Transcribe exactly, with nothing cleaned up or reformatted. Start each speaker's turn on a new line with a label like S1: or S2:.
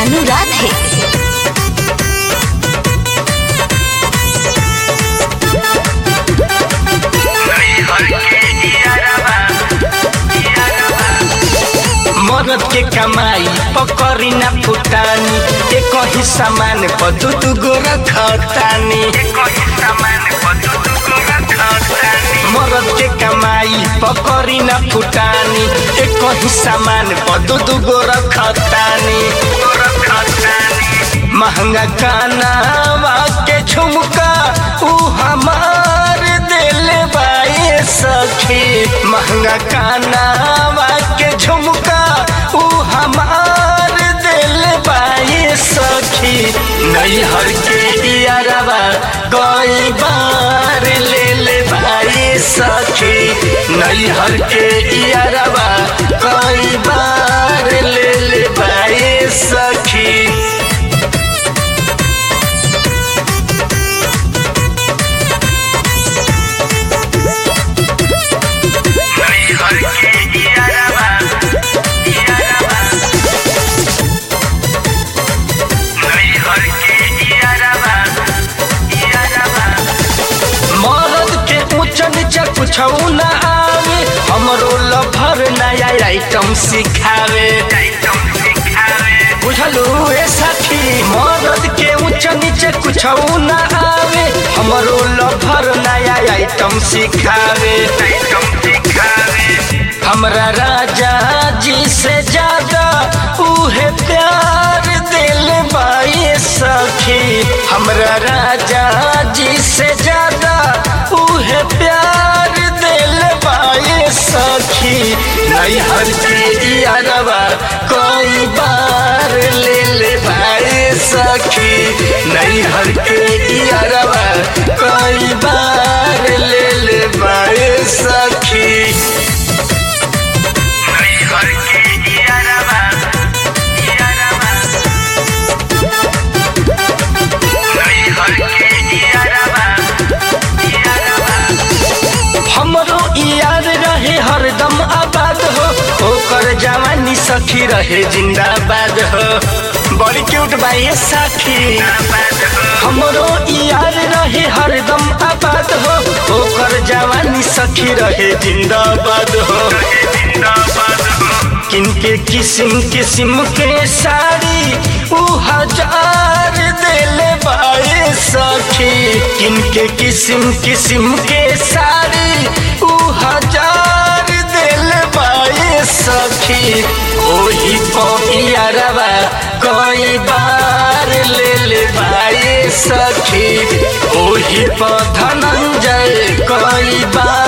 S1: अनुराधे।
S2: मरद के कमाई पकड़ी ना फुटानी, एक ही सामान पर दू दू गो रखतानी। मरद के कमाई पकड़ी ना फुटानी, एक ही सामान पर दू दू गो रखतानी। महंगा कानावा के झुमका ऊ हमार दिल बाए सखी। महंगा कानावा के झुमका ऊ हमार दिल बाए सखी। नैहर के यारवा कई बार ले ले बाए सखी। नैहर के यारवा कई बार ले ले बाए सखी। कुछौ ना आवे हमरो लभर नया आइटम सिखावे। बुझलू ए साथी, मरद के ऊंच नीचे कुछौ ना आवे हमरो लभर नया आइटम सिखावे। हमरा राजा जी से ज्यादा उहे प्यार दिल बाए सखी। हमरा राजा जी से ज्यादा उहे प्यार दिल बाए सखी। नैहर के यारवा कई बार ले ले बाए सखी। नैहर के यारवा कई बार ले ले बाए सखी। हमरो यार रहे हरदम आबाद हो, ओकर जवानी सखी रहे जिंदाबाद हो। बड़ी क्यूट बाई सखी। हमरो यार रहे हरदम आबाद हो, ओकर जवानी सखी रहे जिंदाबाद हो। किनके किस्म किस्म के साड़ी ऊ हजार दिल बाए सखी। किनके किस्म किस्म के साड़ी ऊ हजार दिल बाए सखी। ओही पियरवा कई बार ले ले बाए सखी। ओही धनंजय कई बार